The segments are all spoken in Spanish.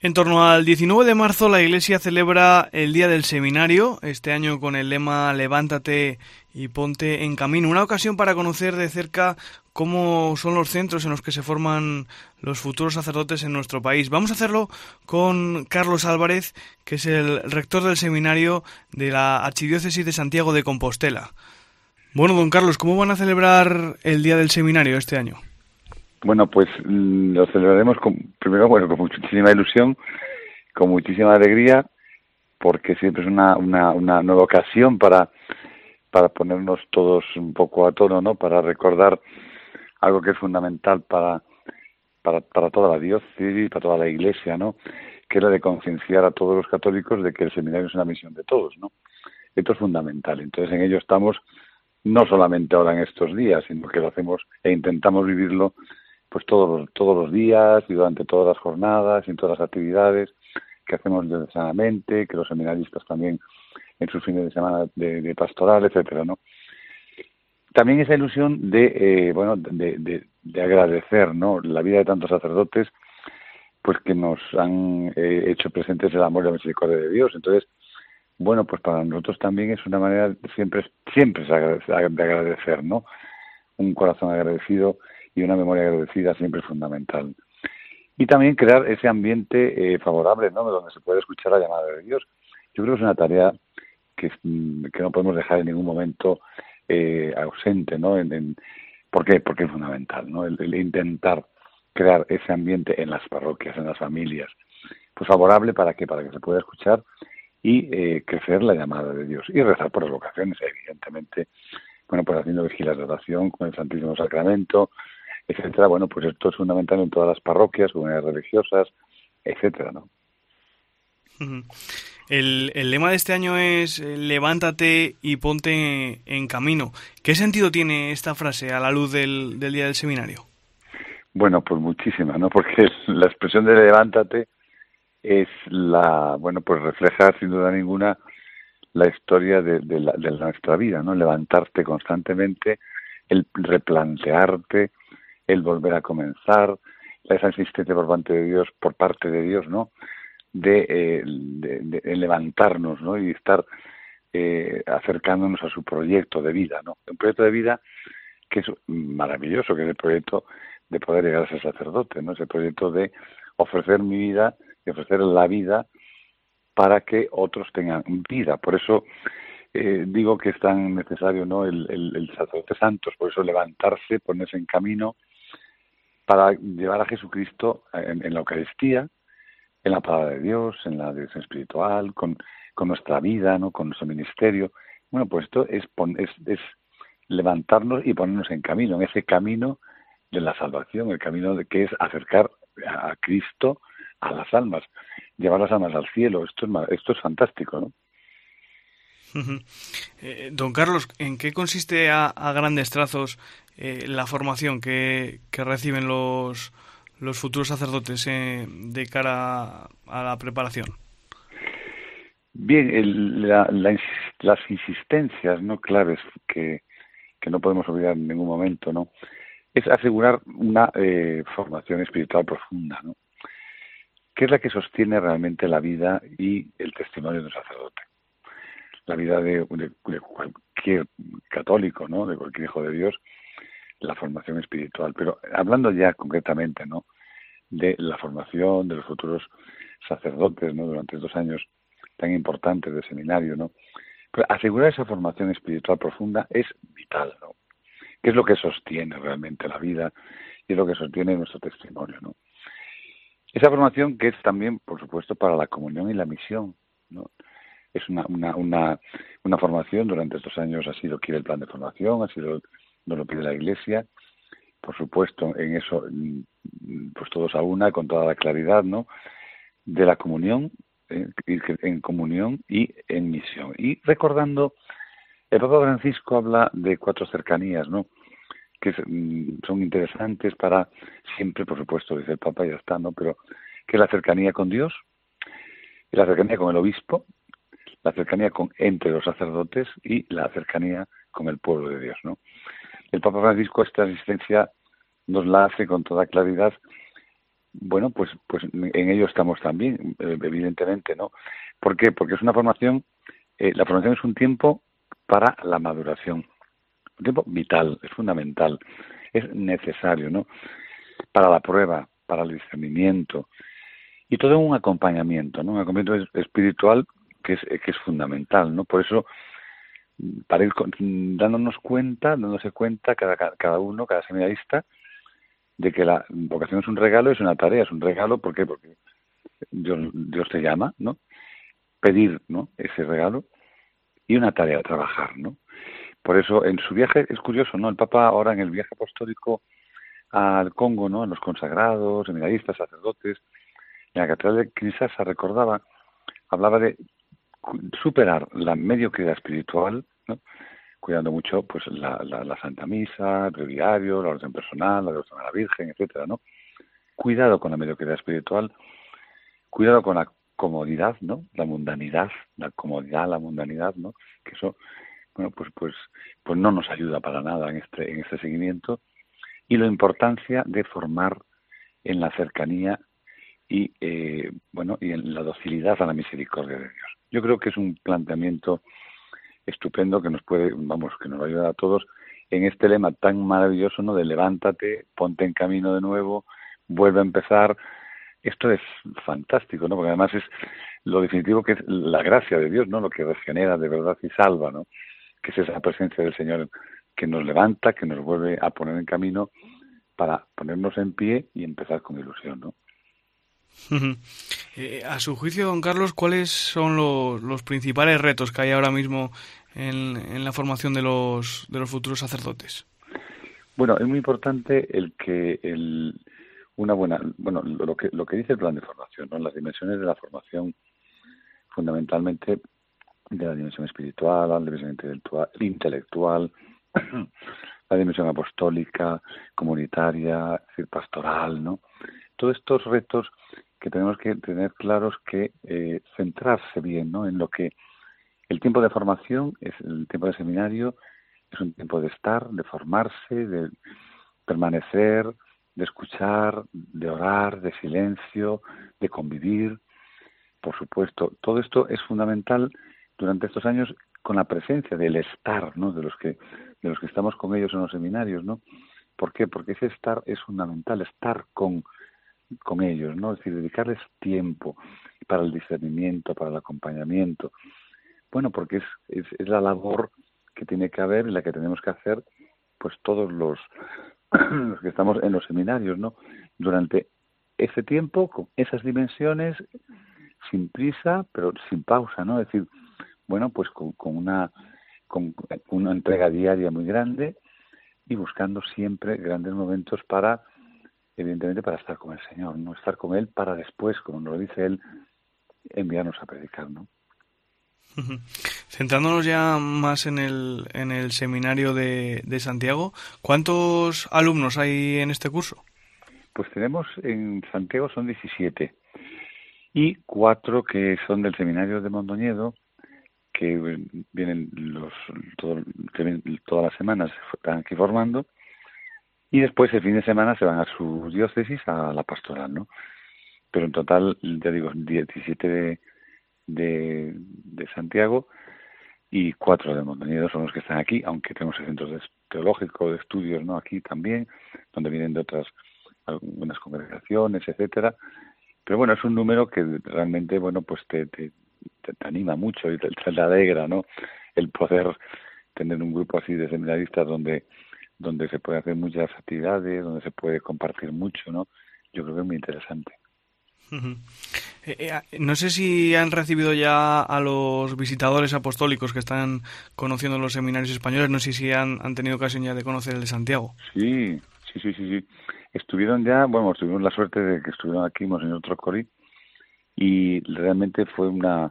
En torno al 19 de marzo la Iglesia celebra el Día del Seminario, este año con el lema Levántate y ponte en camino, una ocasión para conocer de cerca cómo son los centros en los que se forman los futuros sacerdotes en nuestro país. Vamos a hacerlo con Carlos Álvarez, que es el rector del seminario de la Archidiócesis de Santiago de Compostela. Bueno, don Carlos, ¿cómo van a celebrar el Día del Seminario este año? Bueno, pues lo celebraremos primero, con muchísima ilusión, con muchísima alegría, porque siempre es una nueva ocasión para ponernos todos un poco a tono, ¿no? Para recordar algo que es fundamental para toda la diócesis, para toda la Iglesia, ¿no? Que es la de concienciar a todos los católicos de que el seminario es una misión de todos, ¿no? Esto es fundamental. Entonces en ello estamos no solamente ahora en estos días, sino que lo hacemos e intentamos vivirlo pues todos los días y durante todas las jornadas y en todas las actividades que hacemos diocesanamente, que los seminaristas también en sus fines de semana de pastoral, etcétera, ¿no? También esa ilusión de agradecer, ¿no? La vida de tantos sacerdotes, pues que nos han hecho presentes el amor y la misericordia de Dios. Entonces, bueno, pues para nosotros también es una manera siempre de agradecer, ¿no? Un corazón agradecido y una memoria agradecida siempre es fundamental. Y también crear ese ambiente favorable, ¿no? Donde se puede escuchar la llamada de Dios. Yo creo que es una tarea que no podemos dejar en ningún momento ausente, ¿no? ¿Por qué? Porque es fundamental, ¿no? El intentar crear ese ambiente en las parroquias, en las familias, pues favorable para que se pueda escuchar y crecer la llamada de Dios y rezar por las vocaciones, evidentemente, bueno, pues haciendo vigilas de oración con el Santísimo Sacramento, etcétera. Bueno, pues esto es fundamental en todas las parroquias, comunidades religiosas, etcétera, ¿no? El lema de este año es levántate y ponte en camino. ¿Qué sentido tiene esta frase a la luz del Día del Seminario? Bueno, pues muchísima, ¿no? Porque la expresión de levántate es pues refleja sin duda ninguna la historia de nuestra vida, ¿no? Levantarte constantemente, el replantearte, el volver a comenzar, esa insistencia por parte de Dios, ¿no? De levantarnos, ¿no? Y estar acercándonos a su proyecto de vida, ¿no? Un proyecto de vida que es maravilloso, que es el proyecto de poder llegar a ser sacerdote, ¿no? Ese proyecto de ofrecer mi vida, de ofrecer la vida para que otros tengan vida. Por eso digo que es tan necesario, ¿no? El sacerdote santos, por eso levantarse, ponerse en camino para llevar a Jesucristo en la Eucaristía, en la palabra de Dios, en la dirección espiritual, con nuestra vida, ¿no? Con nuestro ministerio. Bueno, pues esto es levantarnos y ponernos en camino, en ese camino de la salvación, el camino de que es acercar a Cristo a las almas, llevar las almas al cielo. Esto es fantástico, ¿no? Don Carlos, ¿en qué consiste a grandes trazos la formación que reciben los futuros sacerdotes de cara a la preparación? Bien, las insistencias no claves que no podemos olvidar en ningún momento, ¿no? Es asegurar una formación espiritual profunda, ¿no? Que es la que sostiene realmente la vida y el testimonio de un sacerdote. La vida de cualquier católico, ¿no? De cualquier hijo de Dios, la formación espiritual. Pero hablando ya concretamente, ¿no? De la formación de los futuros sacerdotes, ¿no? Durante estos años tan importantes de seminario, ¿no? Pues asegurar esa formación espiritual profunda es vital, ¿no? Que es lo que sostiene realmente la vida y es lo que sostiene nuestro testimonio, ¿no? Esa formación que es también, por supuesto, para la comunión y la misión, ¿no? Es una formación, durante estos años así lo quiere el plan de formación, así nos lo pide la Iglesia, por supuesto, en eso, pues todos a una, con toda la claridad, ¿no? De la comunión, en comunión y en misión. Y recordando, el Papa Francisco habla de 4 cercanías, ¿no? Que son interesantes para siempre, por supuesto, dice el Papa, ya está, ¿no? Pero que es la cercanía con Dios, la cercanía con el obispo, la cercanía entre los sacerdotes y la cercanía con el pueblo de Dios, ¿no? El Papa Francisco esta asistencia nos la hace con toda claridad bueno, pues en ello estamos también, evidentemente, ¿no? ¿Por qué? Porque es una formación, la formación es un tiempo para la maduración, un tiempo vital, es fundamental, es necesario, ¿no? Para la prueba, para el discernimiento y todo un acompañamiento, ¿no? Un acompañamiento espiritual que es fundamental, ¿no? Por eso, para ir dándose cuenta cada uno, cada seminarista, de que la vocación es un regalo, es una tarea, es un regalo, ¿por qué? Porque Dios te llama, ¿no? Pedir, ¿no? Ese regalo y una tarea a trabajar, ¿no? Por eso, en su viaje, es curioso, ¿no? El Papa ahora en el viaje apostólico al Congo, ¿no? En los consagrados, seminaristas, sacerdotes, en la catedral de Kinshasa recordaba, hablaba de superar la mediocridad espiritual, ¿no? Cuidando mucho pues la Santa Misa, el breviario, la oración personal, la devoción a la Virgen, etcétera, ¿no? Cuidado con la mediocridad espiritual, cuidado con la comodidad, ¿no? La mundanidad, la comodidad, la mundanidad, ¿no? Que eso, bueno, pues no nos ayuda para nada en este seguimiento. Y la importancia de formar en la cercanía y, y en la docilidad a la misericordia de Dios. Yo creo que es un planteamiento estupendo que nos que nos va a ayudar a todos en este lema tan maravilloso, ¿no? De levántate, ponte en camino de nuevo, vuelve a empezar. Esto es fantástico, ¿no? Porque además es lo definitivo, que es la gracia de Dios, ¿no? Lo que regenera de verdad y salva, ¿no? Que es esa presencia del Señor que nos levanta, que nos vuelve a poner en camino para ponernos en pie y empezar con ilusión, ¿no? A su juicio, don Carlos, ¿cuáles son los principales retos que hay ahora mismo en la formación de los futuros sacerdotes? Bueno, es muy importante lo que dice el plan de formación, ¿no? Las dimensiones de la formación, fundamentalmente de la dimensión espiritual, la dimensión intelectual, la dimensión apostólica, comunitaria, es decir, pastoral, ¿no? Todos estos retos que tenemos que tener claros, que centrarse bien, ¿no? En lo que el tiempo de formación es el tiempo de seminario, es un tiempo de estar, de formarse, de permanecer, de escuchar, de orar, de silencio, de convivir. Por supuesto, todo esto es fundamental durante estos años, con la presencia del estar, ¿no? De los que estamos con ellos en los seminarios, ¿no? ¿Por qué? Porque ese estar es fundamental, estar con ellos, ¿no? Es decir, dedicarles tiempo para el discernimiento, para el acompañamiento. Bueno, porque es la labor que tiene que haber y la que tenemos que hacer, pues todos los que estamos en los seminarios, ¿no? Durante ese tiempo, con esas dimensiones, sin prisa, pero sin pausa, ¿no? Es decir, bueno, pues con una entrega diaria muy grande y buscando siempre grandes momentos evidentemente, para estar con el Señor, ¿no? Estar con Él para después, como nos lo dice Él, enviarnos a predicar, ¿no? Centrándonos ya más en el seminario de Santiago, ¿cuántos alumnos hay en este curso? Pues tenemos en Santiago son 17 y 4 que son del seminario de Mondoñedo, que vienen todas las semanas, están aquí formando, y después el fin de semana se van a su diócesis a la pastoral, ¿no? Pero en total, ya digo, 17 de Santiago y 4 de Mondoñedo son los que están aquí, aunque tenemos el centro teológico de estudios, ¿no? Aquí también, donde vienen de algunas congregaciones, etcétera. Pero bueno, es un número que realmente, bueno, pues te anima mucho y te alegra, ¿no? El poder tener un grupo así de seminaristas donde se puede hacer muchas actividades, donde se puede compartir mucho, ¿no? Yo creo que es muy interesante. No sé si han recibido ya a los visitadores apostólicos que están conociendo los seminarios españoles, no sé si han tenido ocasión ya de conocer el de Santiago. Sí. Estuvieron ya, bueno, tuvimos la suerte de que estuvieron aquí Monseñor Trocori, y realmente fue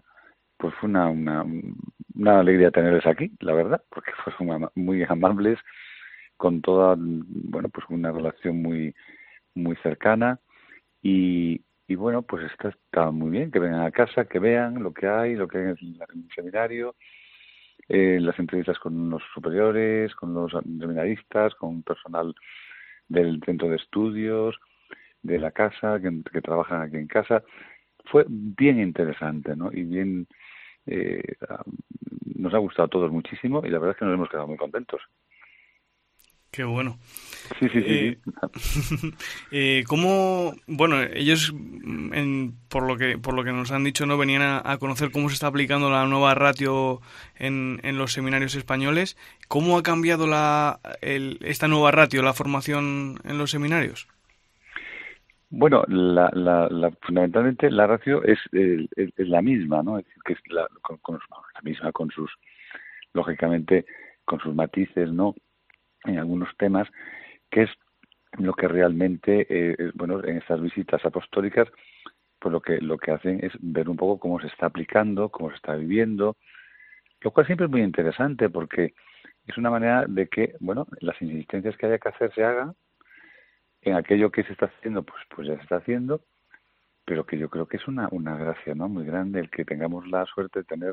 una alegría tenerles aquí, la verdad, porque fueron muy amables, con toda, bueno, pues una relación muy muy cercana, y bueno, pues está muy bien que vengan a casa, que vean lo que hay en el seminario, las entrevistas con los superiores, con los seminaristas, con personal del centro de estudios. de la casa, que trabajan aquí en casa. Fue bien interesante, ¿no? Y bien, eh, nos ha gustado a todos muchísimo y la verdad es que nos hemos quedado muy contentos. Qué bueno. Sí, sí, sí, Eh, sí. ¿Cómo, bueno, ellos, por lo que nos han dicho, no venían a conocer cómo se está aplicando la nueva ratio en los seminarios españoles? ¿Cómo ha cambiado esta nueva ratio, la formación en los seminarios? Bueno, fundamentalmente la ratio es la misma, ¿no? Es decir, que es la misma con sus, lógicamente, con sus matices, ¿no? En algunos temas, que es lo que realmente, bueno, en estas visitas apostólicas, pues lo que hacen es ver un poco cómo se está aplicando, cómo se está viviendo, lo cual siempre es muy interesante porque es una manera de que, bueno, las insistencias que haya que hacer se hagan, en aquello que se está haciendo, pues ya se está haciendo, pero que yo creo que es una gracia, ¿no? Muy grande el que tengamos la suerte de tener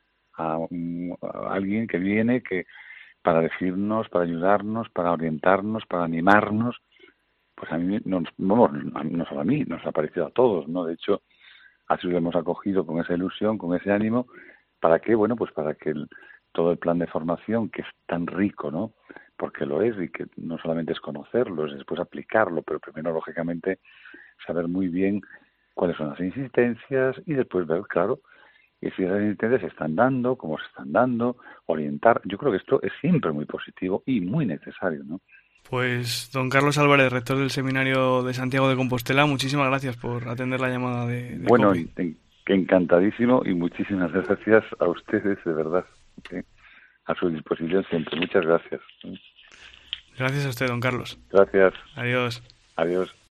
a alguien que viene que para decirnos, para ayudarnos, para orientarnos, para animarnos. Pues a mí, no solo a mí, nos ha parecido a todos, ¿no? De hecho, así lo hemos acogido con esa ilusión, con ese ánimo, ¿para qué? Bueno, pues para que todo el plan de formación, que es tan rico, ¿no? Porque lo es, y que no solamente es conocerlo, es después aplicarlo, pero primero, lógicamente, saber muy bien cuáles son las insistencias y después ver, claro, y si esas insistencias se están dando, cómo se están dando, orientar. Yo creo que esto es siempre muy positivo y muy necesario, ¿no? Pues don Carlos Álvarez, rector del Seminario de Santiago de Compostela, muchísimas gracias por atender la llamada de Bueno, COPE. encantadísimo y muchísimas gracias a ustedes, de verdad. ¿Eh? A su disposición siempre. Muchas gracias. Gracias a usted, don Carlos. Gracias. Adiós. Adiós.